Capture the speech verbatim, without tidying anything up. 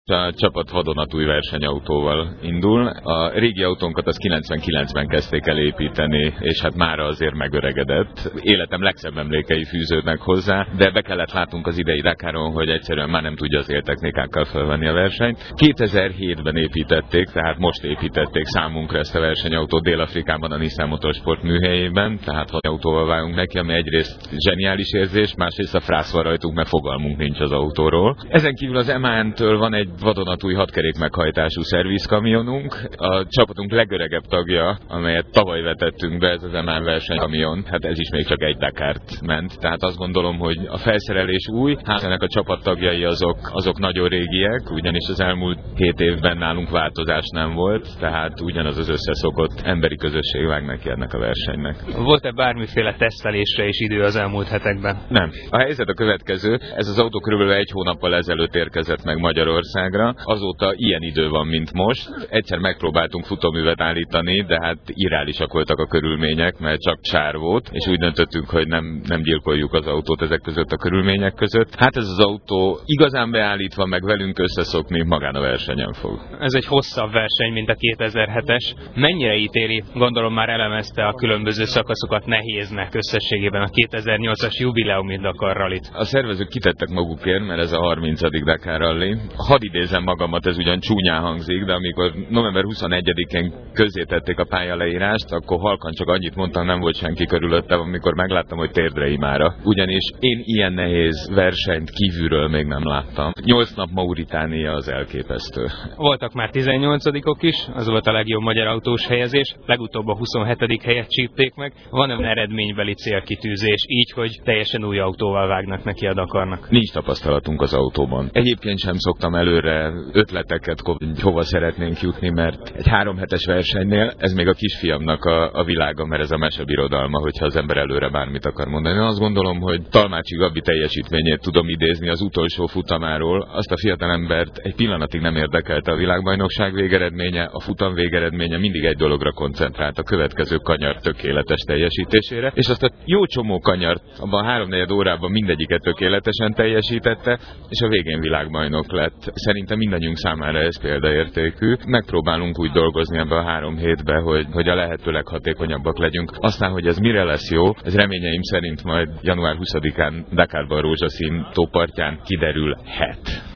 A csapat vadonatúj versenyautóval indul. A régi autónkat az kilencvenkilencben kezdték el építeni, és hát mára azért megöregedett. Életem legszebb emlékei fűződnek hozzá, de be kellett látnunk az idei Dakaron, hogy egyszerűen már nem tudja az éltechnikákkal felvenni a versenyt. kétezer-hétben építették, tehát most építették számunkra ezt a versenyautót Dél-Afrikában, a Nissan Motorsport műhelyében, tehát hat autóval vágunk neki, ami egyrészt zseniális érzés, másrészt a frász van rajtunk, mert fogalmunk nincs az autóról. Ezen kívül az em á-től van egy vadonatúj hatkerék meghajtású szervizkamionunk. A csapatunk legöregebb tagja, amelyet tavaly vetettünk be, ez az em á versenykamion, hát ez is még csak egy Dakart ment. Tehát azt gondolom, hogy a felszerelés új, hát ennek a csapattagjai azok, azok nagyon régiek, ugyanis az elmúlt hét évben nálunk változás nem volt, tehát ugyanaz az összeszokott emberi közösség vág neki ennek a versenynek. Volt-e bármiféle tesztelésre is idő az elmúlt hetekben? Nem. A helyzet a következő, ez az autó körülbelül egy hónappal ezelőtt érkezett meg Magyarországra. Azóta ilyen idő van, mint most. Egyszer megpróbáltunk futóművet állítani, de hát irreálisak voltak a körülmények, mert csak sár volt, és úgy döntöttünk, hogy nem, nem gyilkoljuk az autót ezek között a körülmények között. Hát ez az autó igazán beállítva, meg velünk összeszokni, magán a versenyen fog. Ez egy hosszabb verseny, mint a kétezer-hetes. Mennyire ítéli? Gondolom már elemezte a különböző szakaszokat nehéznek összességében a kétezer-nyolcas jubileumi Dakar Rallyt. A szervezők kitettek magukért, mert ez a harmincadik Dakar Rally. Hadd idézem magamat, ez ugyan csúnyán hangzik, de amikor november huszonegyedikén közzétették a pályaleírást, akkor halkan csak annyit mondtam, nem volt senki körülöttem, amikor megláttam, hogy térdre imára. Ugyanis én ilyen nehéz versenyt kívülről még nem láttam. Nyolc nap Mauritánia az elképesztő. Voltak már tizennyolcadikok is, az volt a legjobb magyar autós helyezés, legutóbb a huszonhetedik helyet csípték meg. Van egy eredménybeli célkitűzés, így, hogy teljesen új autóval vágnak neki a Dakarnak? Nincs tapasztalatunk az autóban. Egyébként sem szoktam előre ötleteket, hogy hova szeretnénk jutni, mert egy három hetes versenynél ez még a kisfiamnak a, a világa, mert ez a mesebirodalma, hogyha az ember előre bármit akar mondani. Én azt gondolom, hogy Talmácsi Gabi teljesítményét tudom idézni az utolsó futamáról. Azt a fiatalembert egy pillanatig nem érdekelte a világbajnokság végeredménye, a futam végeredménye, mindig egy dologra koncentrált, a következő kanyar tökéletes teljesítésére, és azt a jó csomó kanyart abban a háromnegyed órában mindegyiket tökéletesen teljesítette, és a végén világbajnok lett. Szerintem mindannyiunk számára ez példaértékű. Megpróbálunk úgy dolgozni ebbe a három hétbe, hogy, hogy a lehető leghatékonyabbak legyünk. Aztán, hogy ez mire lesz jó, ez reményeim szerint majd január huszadikán Dakarban rózsaszín tópartján kiderülhet.